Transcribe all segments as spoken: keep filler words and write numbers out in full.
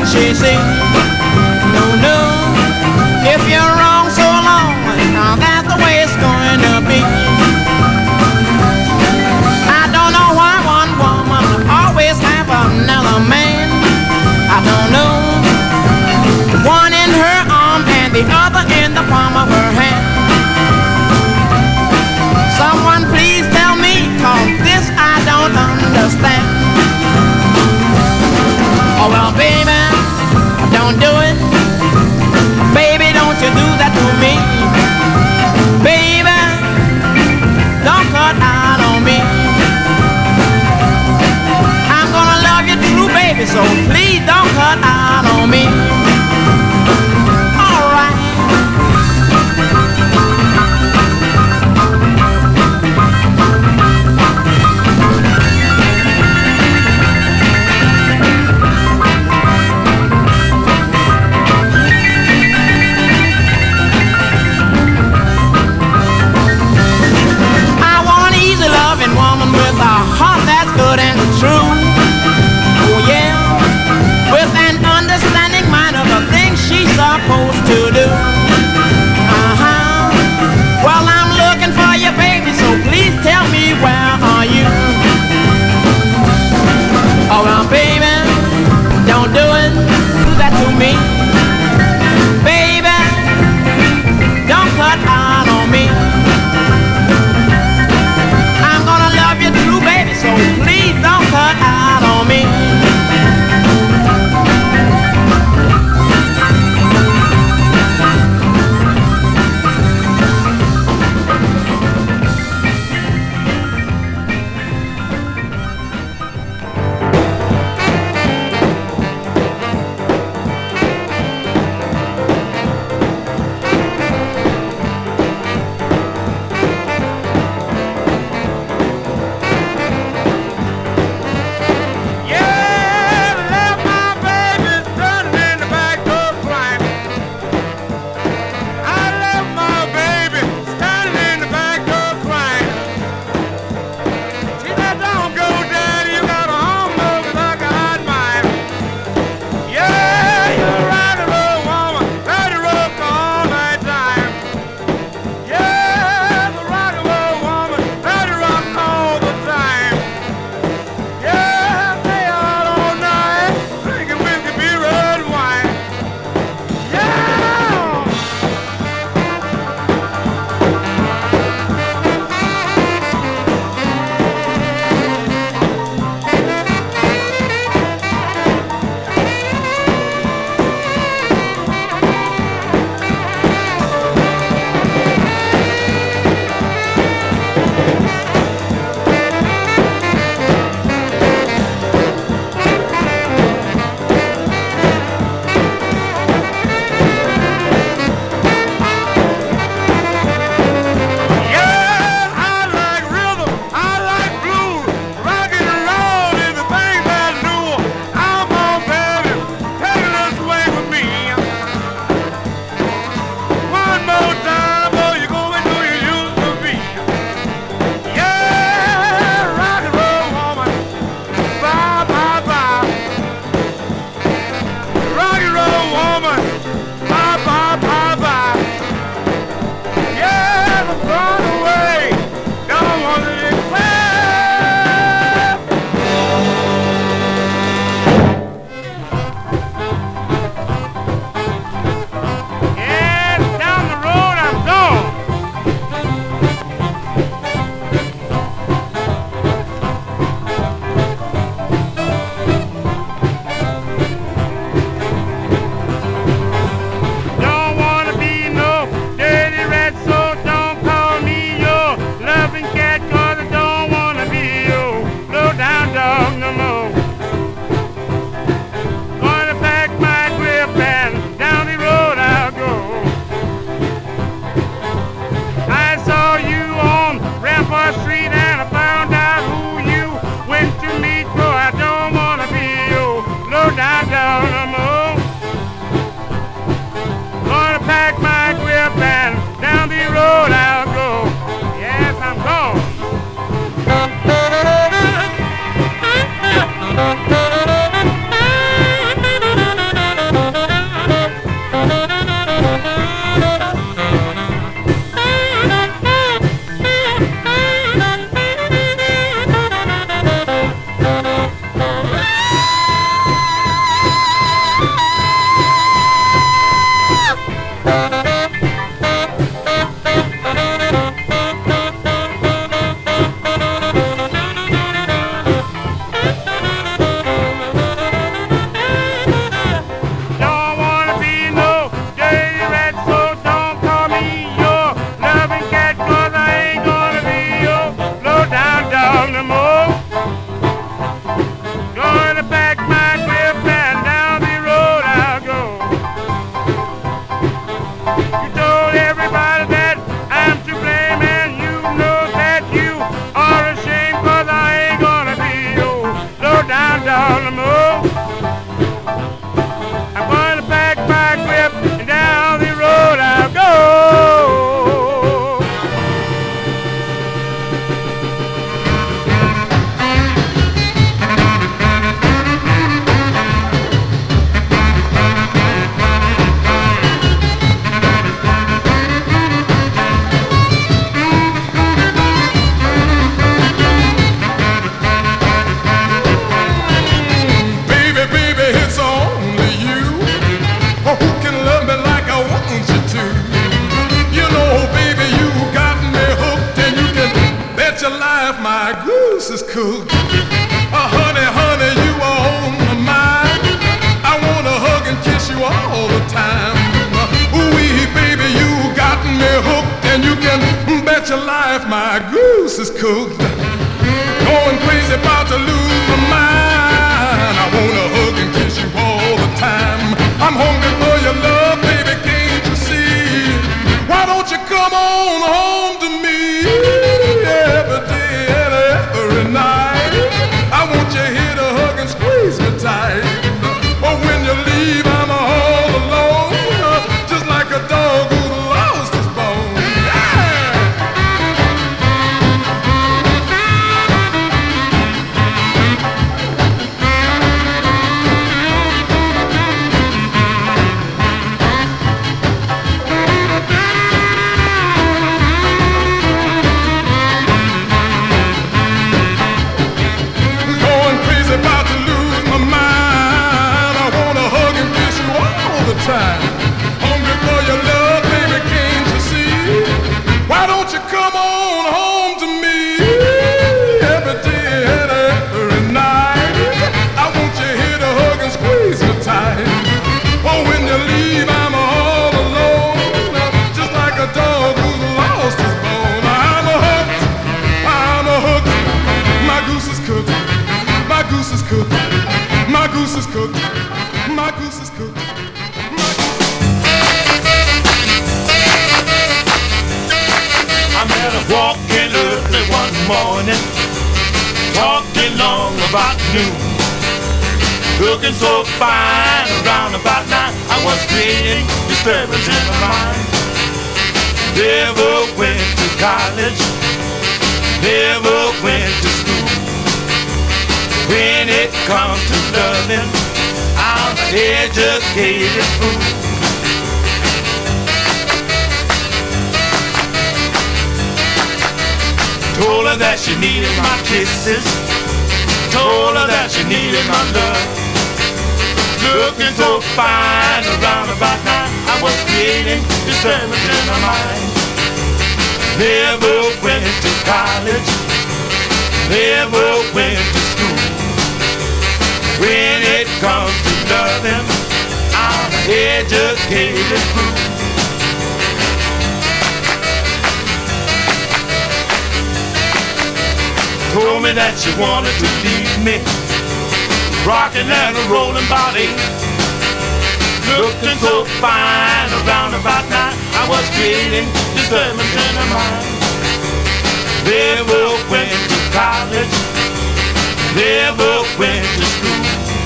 she see? No, no. If you're wrong so long, now that's the way it's going to be. I don't know why one woman always have another man. I don't know. One in her arm and the other in the palm of her hand. Someone please tell me, 'cause this I don't understand. Oh well, baby, don't do it. Baby, don't you do that to me. Baby, don't cut out on me. I'm gonna love you true, baby, so please don't cut out on me. All right. Woman with a heart that's good and true. Oh yeah, with an understanding mind of the things she's supposed to do. Uh-huh. Well, I'm looking for you, baby, so please tell me, where are you? Oh well, baby, don't do it, do that to me. Baby, don't cut out on me. So please don't cut out on me. cooked. Uh, honey, honey, you are on my mind. I wanna hug and kiss you all the time. Ooh-wee, baby, you got me hooked, and you can bet your life my goose is cooked. Going crazy, about to lose my mind. I wanna hug and kiss you all the time. I'm hungry for your love, baby, can't you see? Why don't you come on home to me every day and every night? I want you here to hug and squeeze me tight. Oh, when you leave, I'm all alone, just like a dog who lost his bone. Time. Hungry for your love, baby, can't you see? Why don't you come on home to me every day and every night? I want you here to hug and squeeze me tight. Oh, when you leave, I'm all alone, just like a dog who's lost his bone. I'm a hooked, I'm a hooked. My goose is cooked, my goose is cooked, my goose is cooked, my goose is cooked. I met her walking early one morning, talking long about noon. Looking so fine around about nine, I was creating disturbance in my mind. Never went to college, never went to school. When it comes to loving, I'm an educated fool. Told her that she needed my kisses, told her that she needed my love. Looking so fine around about nine, I was creating disturbance in my mind. Never went to college, never went to school. When it comes to loving, I'm an educated fool. Told me that she wanted to leave me, rocking and a rolling body. Looking so fine around about nine, I was creating disturbance in her mind. Never went to college, never went to school.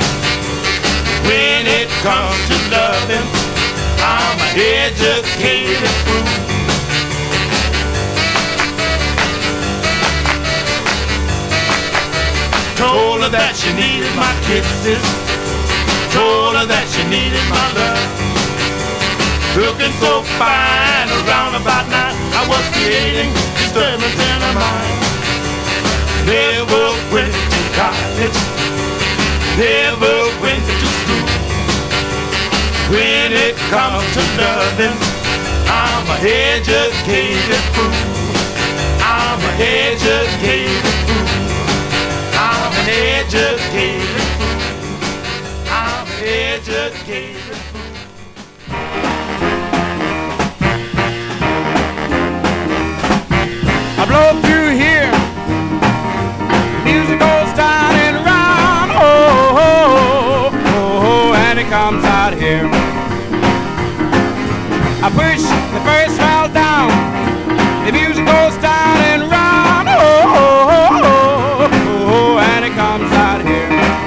When it comes to loving, I'm an educated fool. Told her that she needed my kisses, told her that she needed my love. Looking so fine around about nine, I was creating disturbance in her mind. Never went to college, never went to school. When it comes to loving, I'm an educated fool. I'm an educated fool. I'm an educated fool. I'm an educated fool. I blow through here, music goes down and around, oh, oh, oh, oh, and it comes out here. I push the first valve down, the music goes down and around, oh, oh, oh, oh, and it comes out here.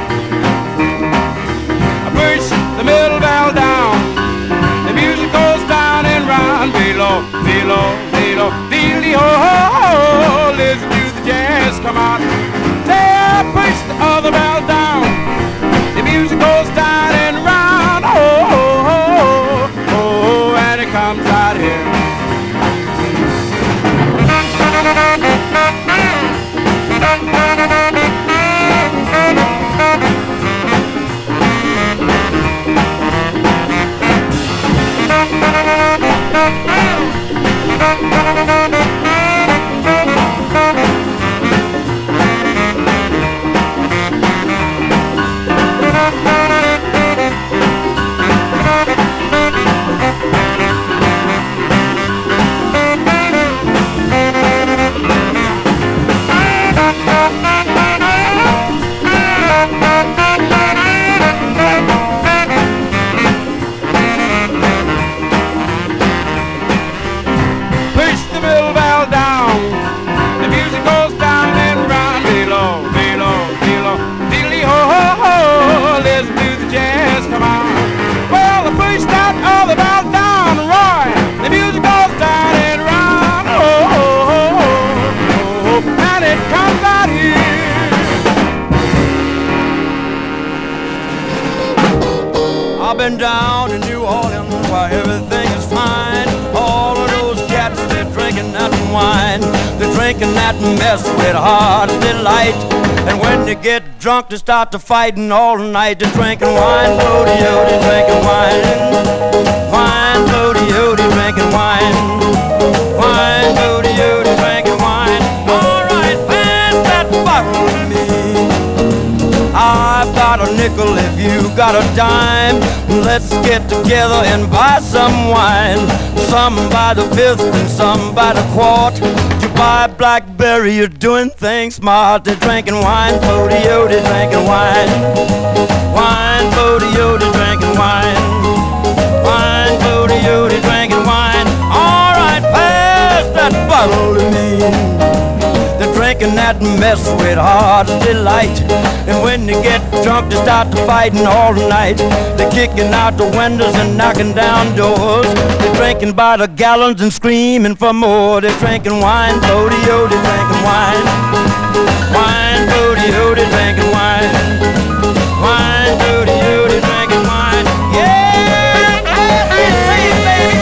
I push the middle valve down, the music goes down and round, below, below, below, below, oh, oh, listen to the jazz come out. There, push the other valve down, the music goes down and round, oh, oh, oh, oh, and it comes out here. And down in New Orleans, where everything is fine, all of those cats, they're drinking that wine. They're drinking that mess with heart delight. And when they get drunk, they start to fighting all night. They're drinking wine, rodeo, they're drinking wine. Wine, rodeo, they're drinking wine. Wine, rodeo, they're drinking wine. All right, pass that bottle to me. I've got a nickel if you got a dime. Let's get together and buy some wine. Some by the fifth and some by the quart. You buy blackberry, you're doing things smart. They're drinking wine, rodeo, they're drinking wine. Wine, rodeo, they're drinking wine. Wine, rodeo, they're drinking wine. All right, pass that bottle to me. They're drinking that mess with heart's delight. And when they get drunk, they start to fighting all night. They're kicking out the windows and knocking down doors. They're drinking by the gallons and screaming for more. They're drinking wine, rodeo, they're drinking wine. Wine, rodeo, they're drinking wine. Wine, rodeo, they're drinking wine. Yeah, I see, baby.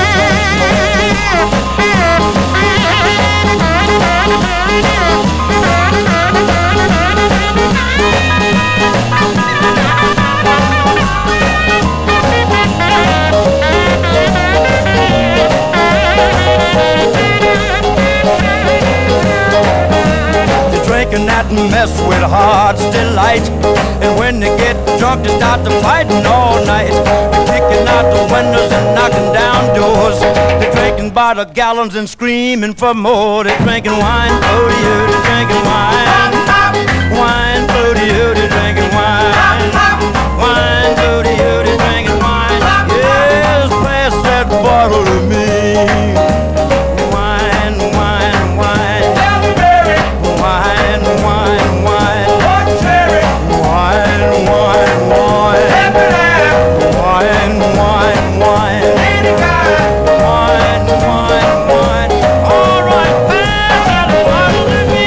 Drinking that mess with heart's delight. And when they get drunk, they start to fighting all night. They're kicking out the windows and knocking down doors. They're drinking by the gallons and screaming for more. They're drinking wine, rodeo, they're drinking wine. Wine, rodeo, they're drinking wine. Wine, rodeo, they're drinking wine. Yes, pass that bottle to me. Wine, wine, wine. Wine, wine, wine. Wine, wine, wine. Wine, wine, wine. Wine, wine, wine. All right, pass that bottle to me.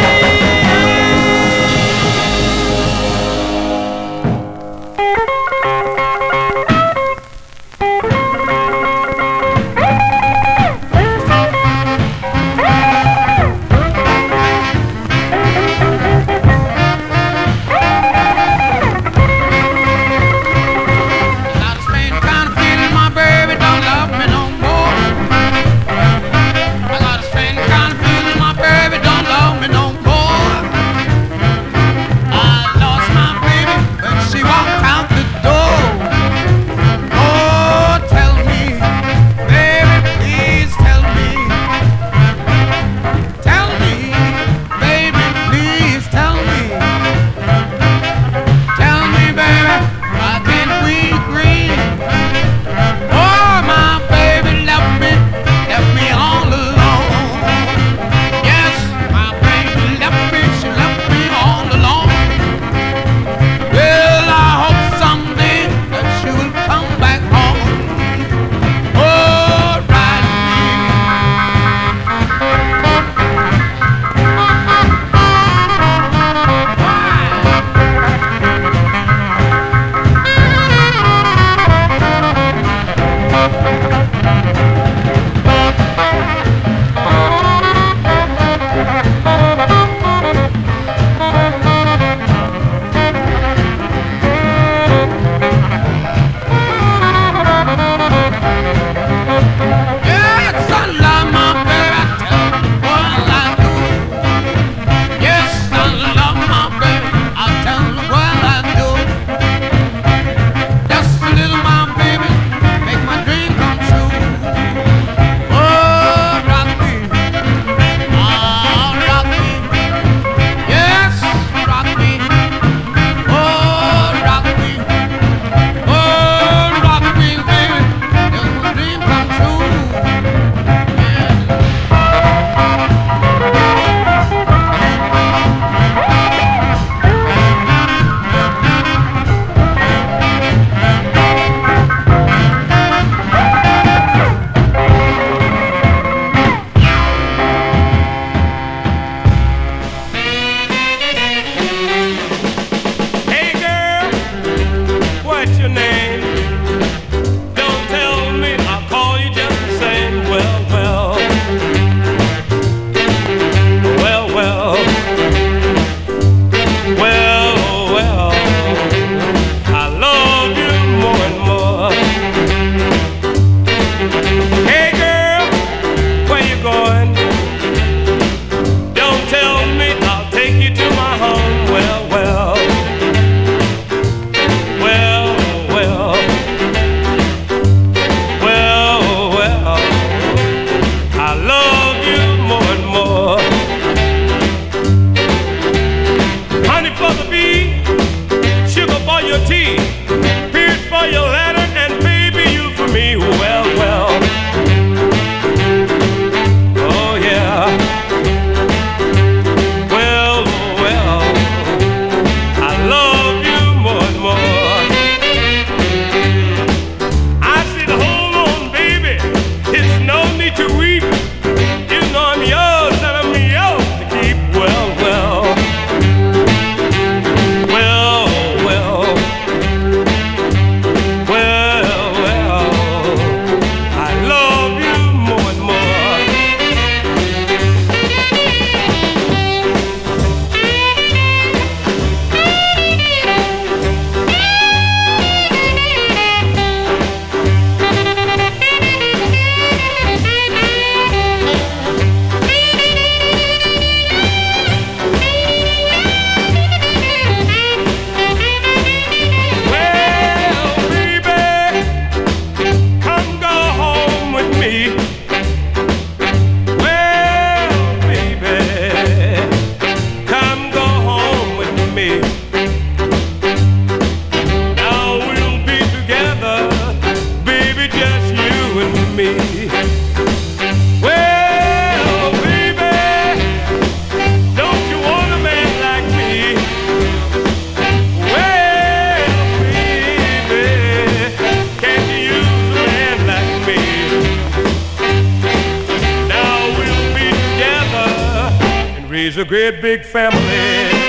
raise a great big family.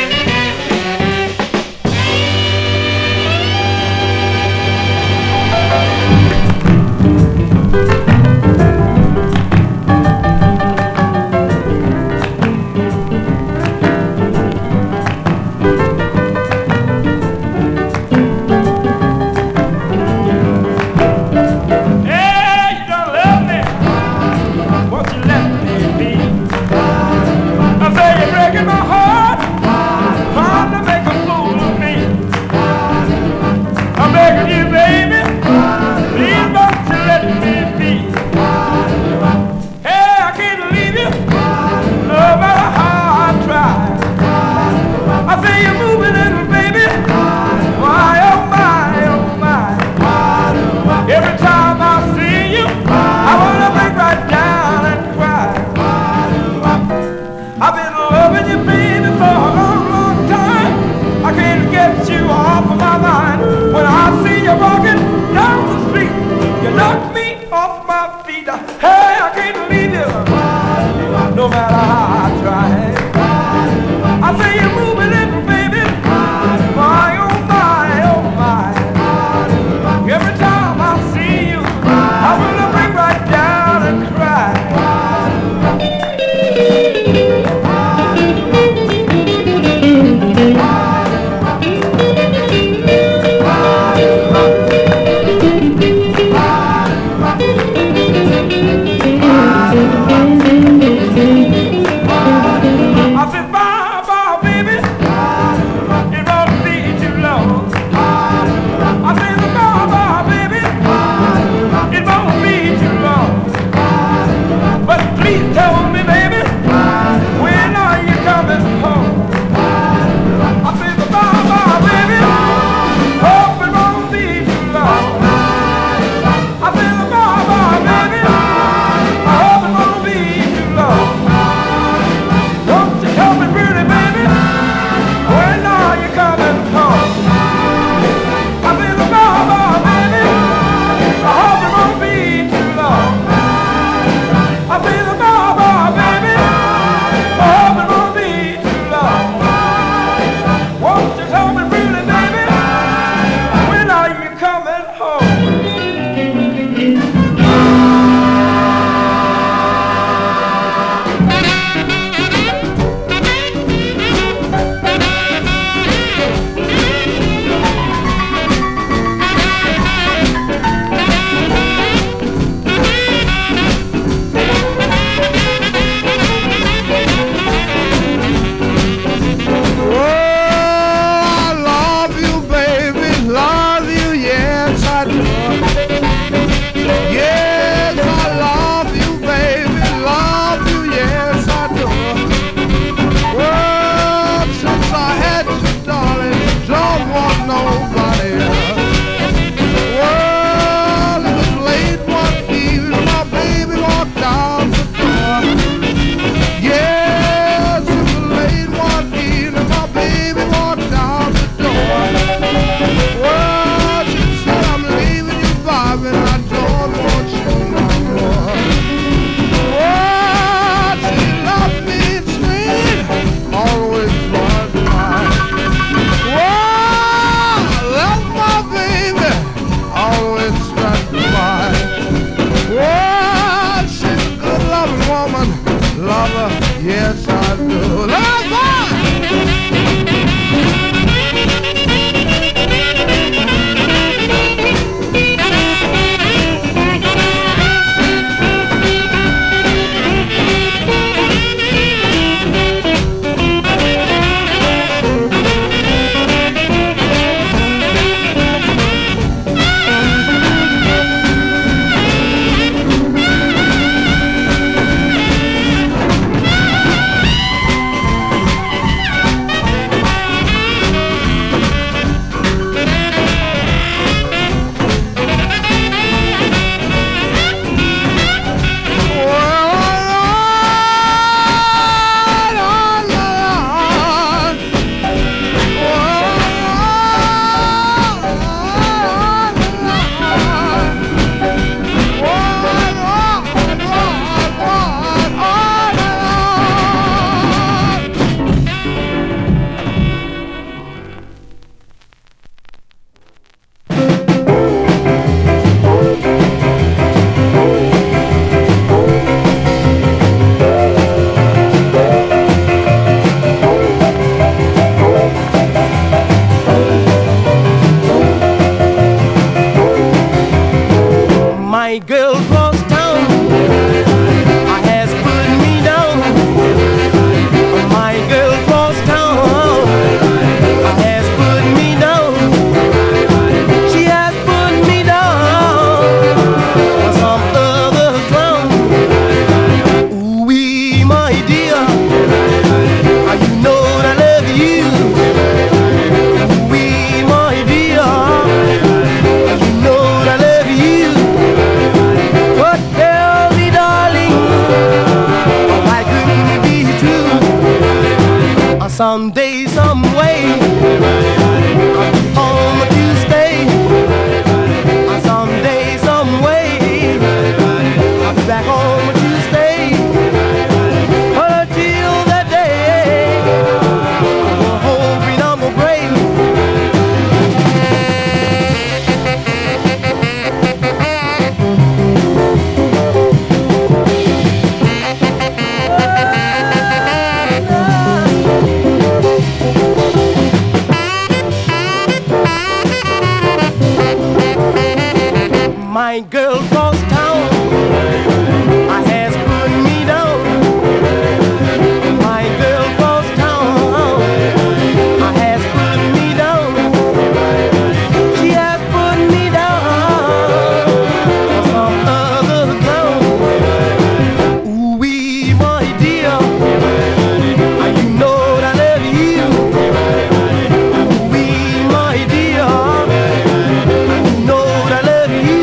Won't you let me be? I say you're breaking my heart. Someday, some way, home a Tuesday. Someday, some way, I'll be back home a Tuesday. But until that day, I'm hoping I'm gonna break. My girl across town, I has put me down. My girl across town, I has put me down. She has put me down for some other clown. Ooh wee, my dear, you know that I love you. Ooh wee, my dear, you know that I love you.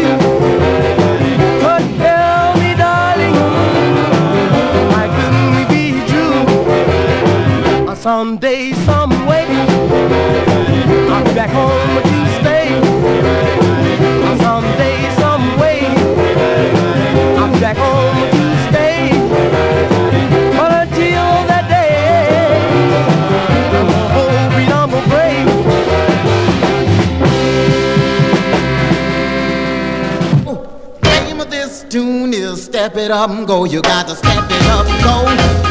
Someday, some way, I'll be back home a Tuesday. Someday, some way, I'll be back home a Tuesday. But until that day, I'm hoping I'm gonna break. Oh, name of this tune is Step It Up and Go. You got to step it up and go.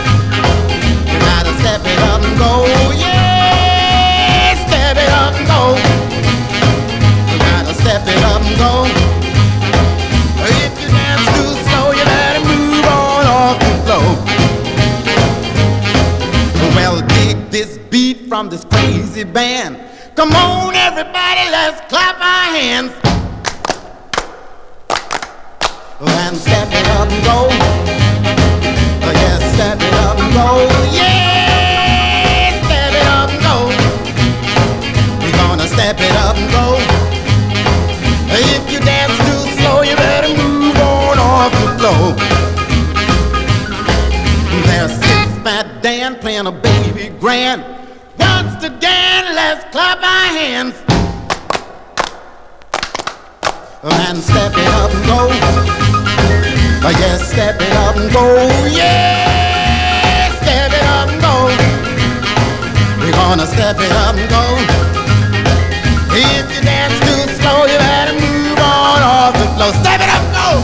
Step it up and go, yeah, step it up and go. You gotta step it up and go. If you dance too slow, you better move on off the floor. Well, dig this beat from this crazy band. Come on, everybody, let's clap our hands. And step it up and go. Oh, yeah, step it up and go, yeah. Step it up and go. If you dance too slow, you better move on off the floor. There's Six Fat Dan playing a baby grand. Once again, let's clap our hands. And step it up and go. Oh, yes, step it up and go. Yeah, step it up and go. We're gonna step it up and go. If you dance too slow, you better move on off the floor. Step it up, go!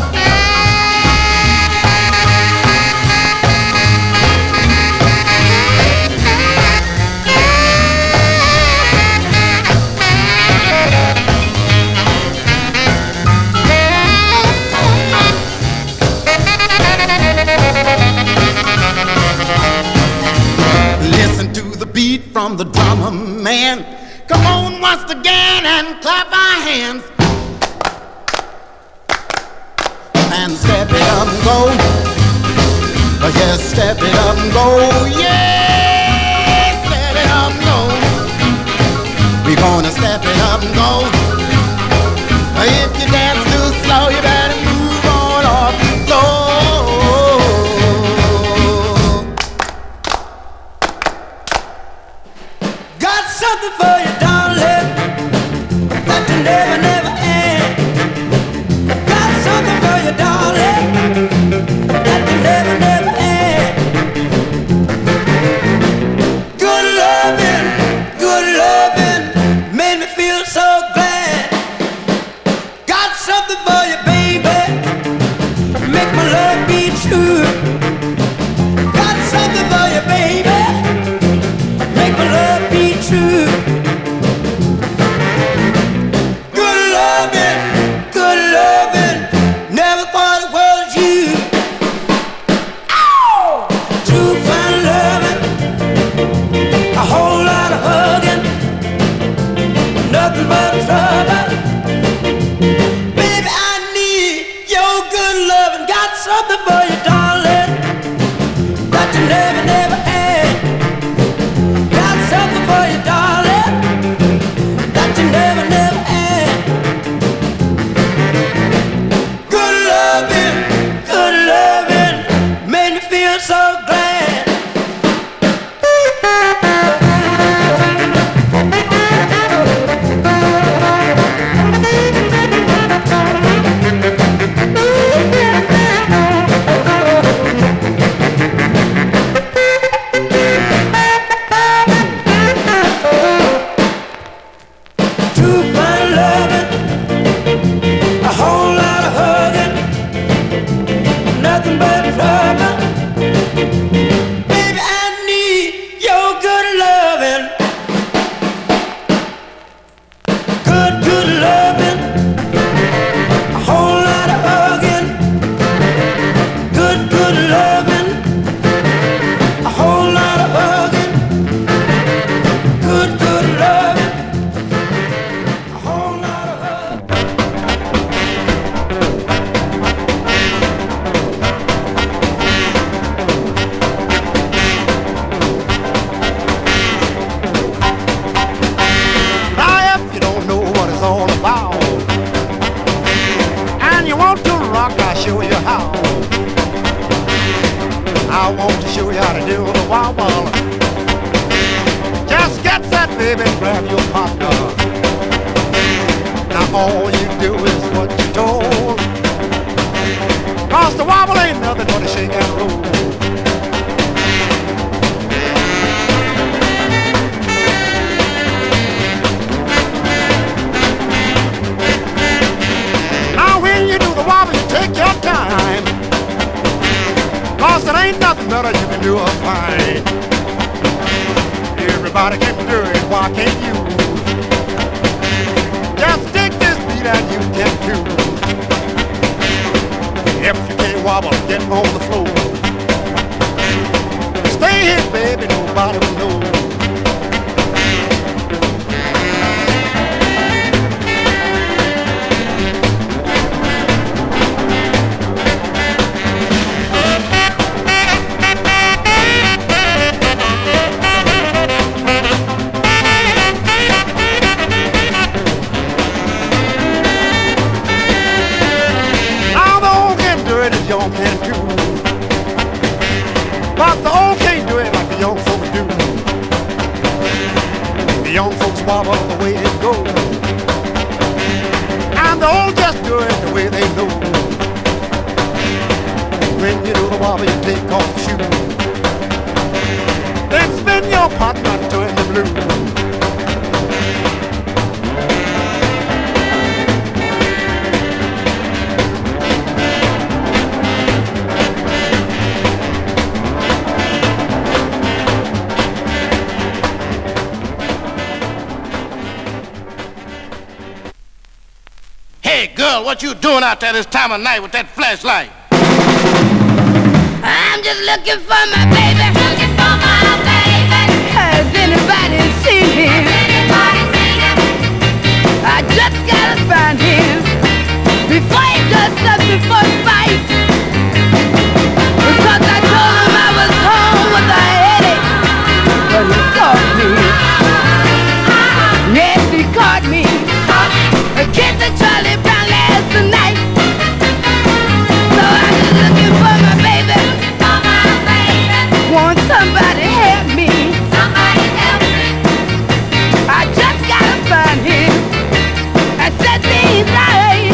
Listen to the beat from the drummer man. Come on once again and clap our hands. And step it up and go. Oh, yes, step it up and go. Yeah, step it up and go. We're gonna step it up and go. If you dance too slow, you better move on off the floor. Got something for you, darling, that you never, never end. Got something for you, darling, that you never, never end. Good loving, good loving, made me feel so glad. Got something for you, baby, make my love be true. Got something for you, baby, make my love be true. Good loving, good loving, never thought it was you. Ow! True fine loving, a whole lot of hugging, nothing but trouble. Baby, I need your good loving. Got something for you, darling, that you never, never had. Got something for you, darling, that you never, never had. Good loving, good loving, made me feel so glad. show you how. I want to show you how to do the wobble. Just get set, baby, and grab your partner. Now all you do is what you're told. Cause the wobble ain't nothing but a shake and roll. Now when you do the wobble, you take your time. Cause there ain't nothing better you can do a fine. Everybody can do it, why can't you? Just dig this beat and you can too. If you can't wobble, get on the floor. Stay here, baby, nobody will know. Young can do, but the old can't do it like the young folks do. The young folks wobble the way it goes, and the old just do it the way they know. When you do the wobble, you take off the shoe, then spin your partner to in the blue. Hey, girl, what you doing out there this time of night with that flashlight? I'm just looking for my baby. Looking for my baby. Has anybody seen him? Has anybody seen him? I just gotta find him before he does something for fight. Because I told him I was home with a headache, but he caught me. Yes, he caught me. A kiss of Charlie Brown last night. So I'm just looking for my baby. For my baby. Want somebody help me. Somebody help me. I just gotta find him and set things right.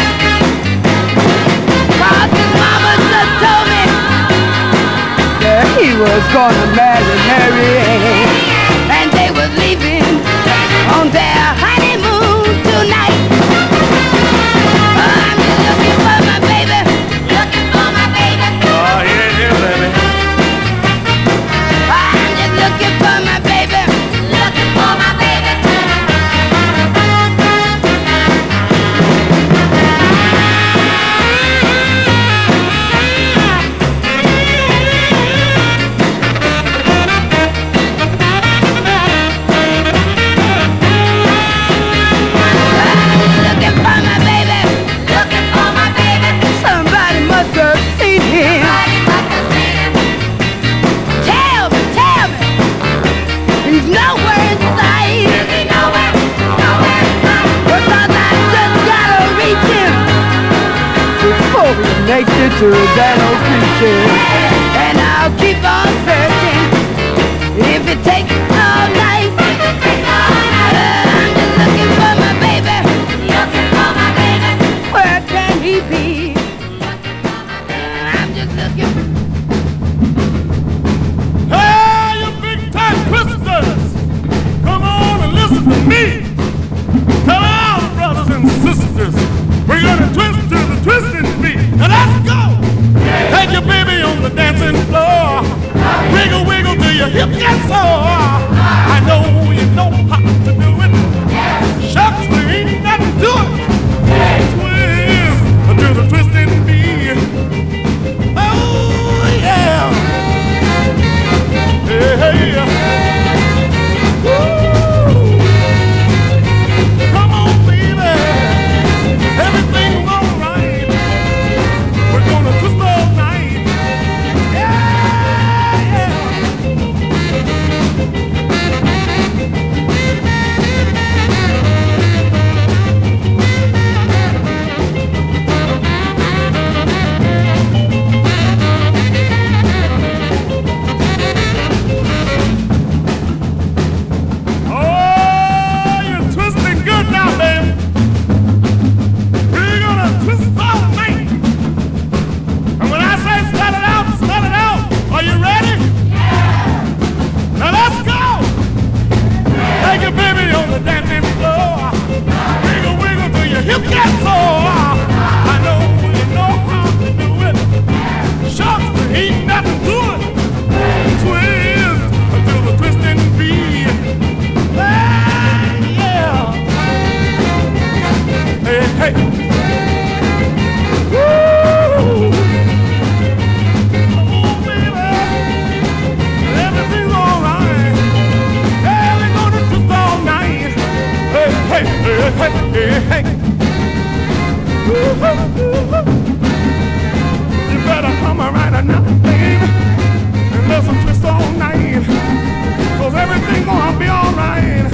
Cause his mama just told me that he was gonna marry Mary Ann, and they was leaving on their honeymoon tonight. Oh, I'm just looking for my baby. Looking for my baby. Oh, he ain't here, baby. Oh, I'm just looking for my baby. Looking for my baby. Connected to that old creature, and I'll keep on searching if it takes all night. I'm just looking for my baby. Looking for my baby. Where can he be? I'm just looking. Hey, you big time twisters! Come on and listen to me. Come on, brothers and sisters. We're gonna twist to the twisting beat. Now let's go! Take your baby on the dancing floor. Wiggle, wiggle till your hips get sore. alright or not, babe. And let some twist all night. Cause everything gonna be alright.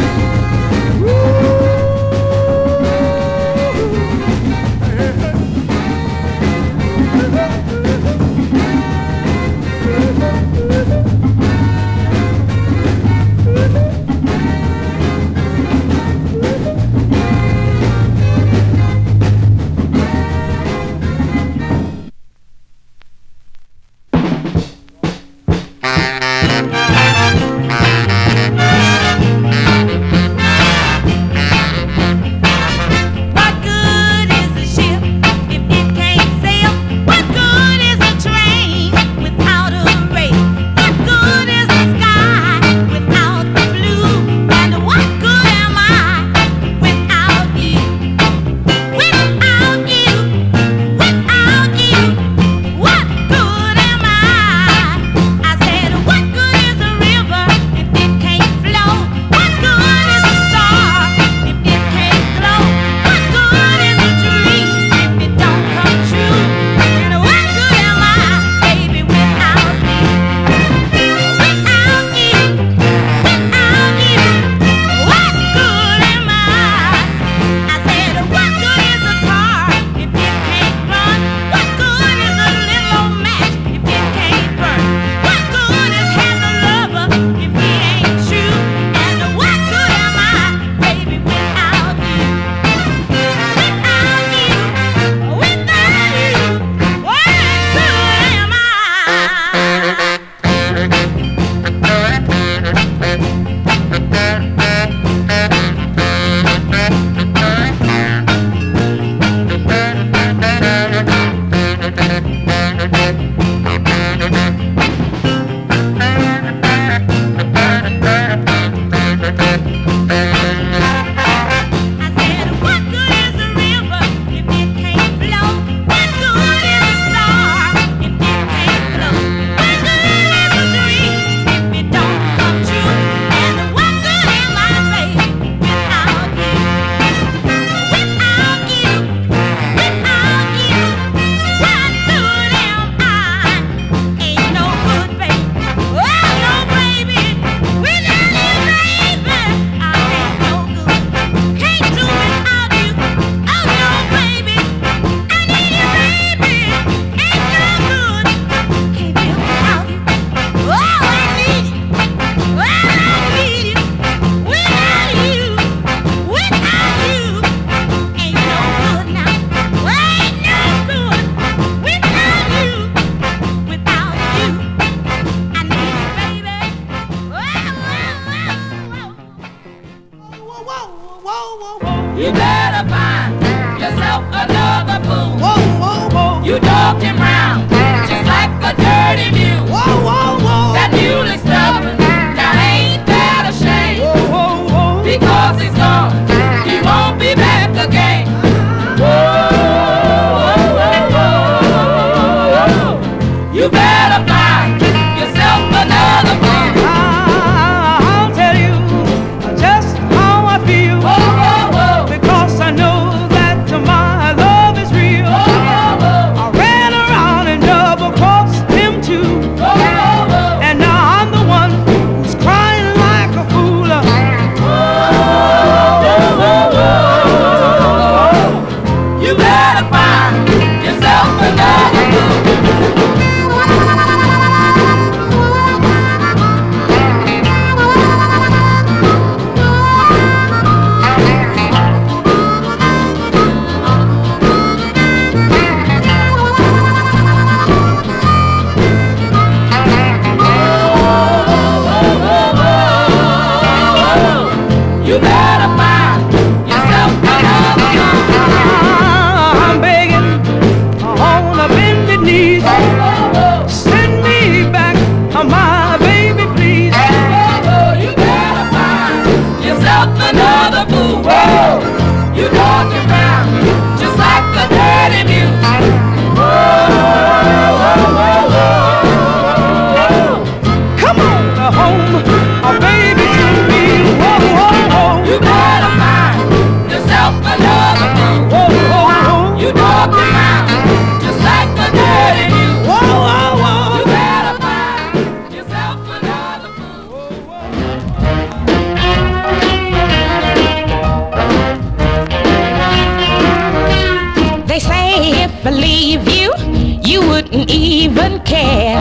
I leave you, you wouldn't even care.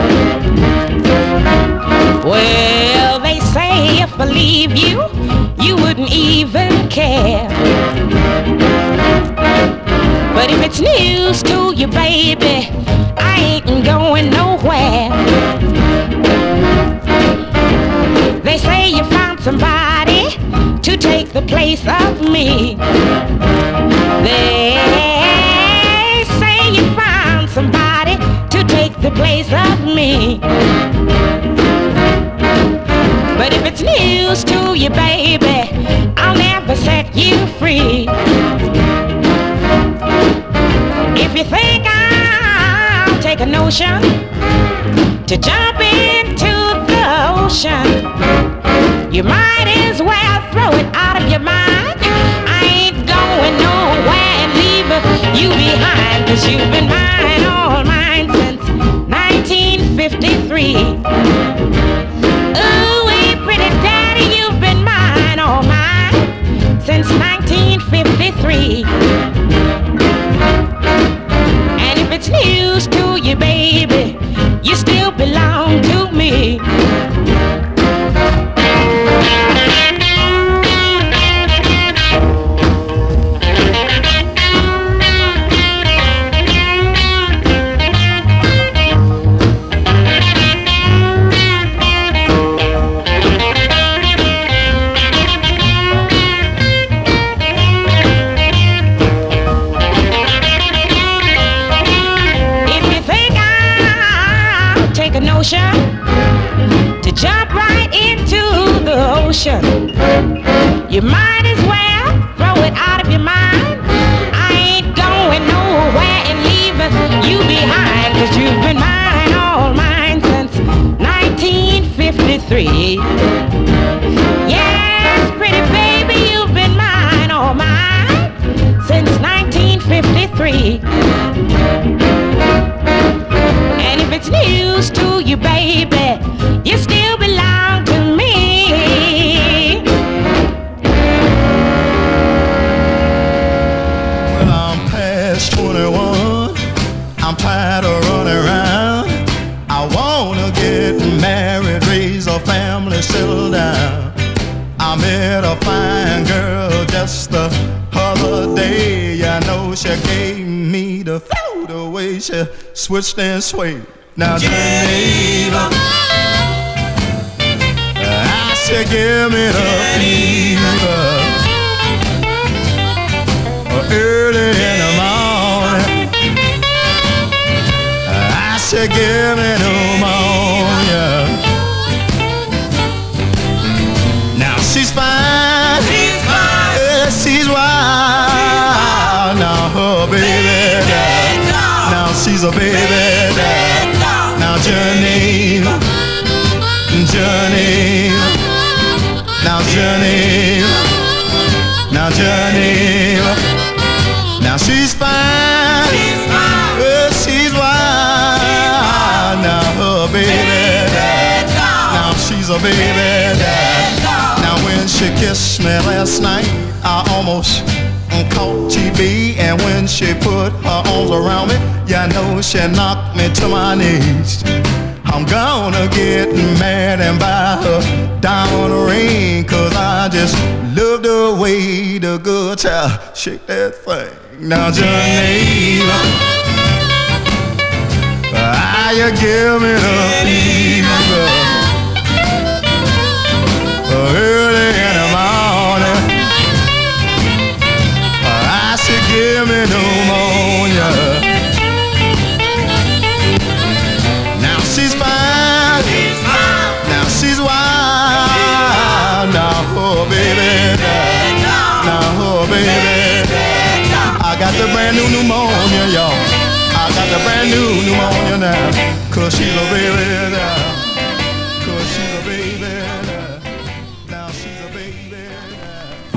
Well, they say if I leave you, you wouldn't even care. But if it's news to you, baby, I ain't going nowhere. They say you found somebody to take the place of me. They say you found somebody to take the place of me. But if it's news to you, baby, I'll never set you free. If you think I'll take a notion to jump into the ocean, you might as well throw it out of your mind. I ain't going nowhere and leave you behind, 'cause you've been mine, all mine since nineteen fifty-three. Ooh, wee, pretty daddy, you've been mine, all mine since nineteen fifty-three. And if it's news to you, baby, you still belong to me. To jump right into the ocean, you might as well throw it out of your mind. I ain't going nowhere and leaving you behind, 'cause you've been mine, all mine since nineteen fifty-three. Yes, pretty baby, you've been mine, all mine since nineteen fifty-three. And if it's news to you, baby, you still belong to me. Well, I'm past twenty-one, I'm tired of running around. I wanna get married, raise a family, settle down. I met a fine girl just the other day. I know she gave me the flow, the way she switched and swayed. Now Geneva, I said give me the fever, early in the morning. I said give me pneumonia. Now she's fine, she's fine, yeah, she's wild. Now her baby died. Now she's a baby died. Now Geneva, Geneva, now Geneva, now Geneva. Now she's fine, she's fine, yeah, she's wild. Now her baby died. Now she's a baby died. Now when she kissed me last night, I almost caught T B, and when she put her arms around me, yeah, I know she knocked me to my knees. I'm gonna get mad and buy her diamond ring, 'cause I just love the way the good child shake that thing. Now Geneva, ah, you give me the fever, early in the morning. I said give me pneumonia. Now she's fine, she's fine. Now she's wild. Now oh baby died. Now oh baby died. I got the brand new pneumonia, y'all. I got the brand new pneumonia now, 'cause she's a baby now. 'Cause she's a baby now. Now she's a baby now.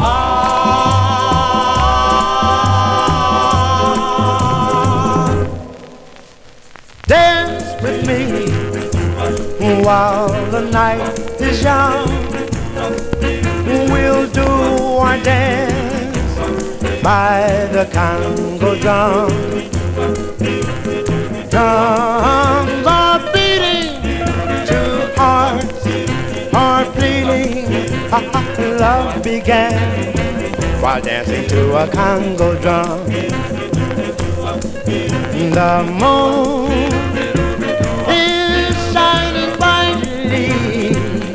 Dance with me while the night is young. We'll do our dance by the Congo drum. Drums are beating, two hearts are bleeding. Love began while dancing to a Congo drum. The moon is shining brightly,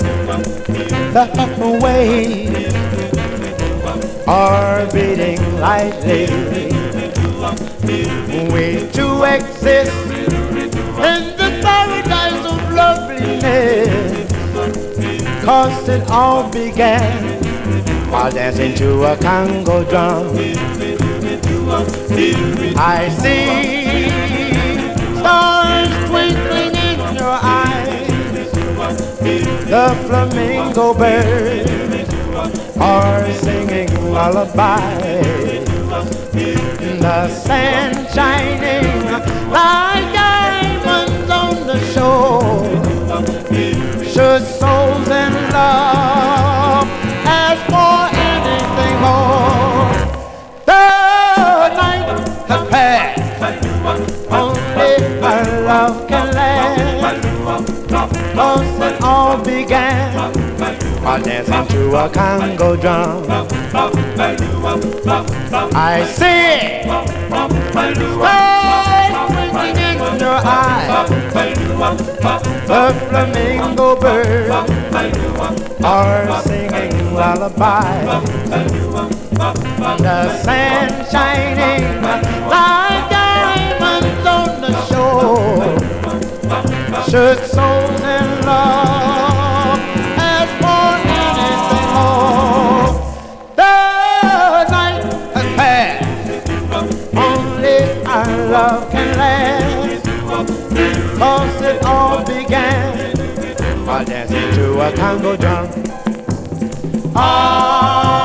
the waves are beating lightly. We two exist in the paradise of loveliness, 'cause it all began while dancing to a Congo drum. I see stars twinkling in your eyes. The flamingo birds are singing lullabies. The sand shining like diamonds on the shore. Should souls in love ask for anything more? The night has passed, only our love can last. 'Cause it all began while dancing to a Congo drum. I see stars twinkling in your eyes. The flamingo birds are singing lullabies. The sand shining like diamonds on the shore. Should souls in love ask for anything more? The night has passed, only our love can last. 'Cause it all began while dancing to a Congo drum. Ah.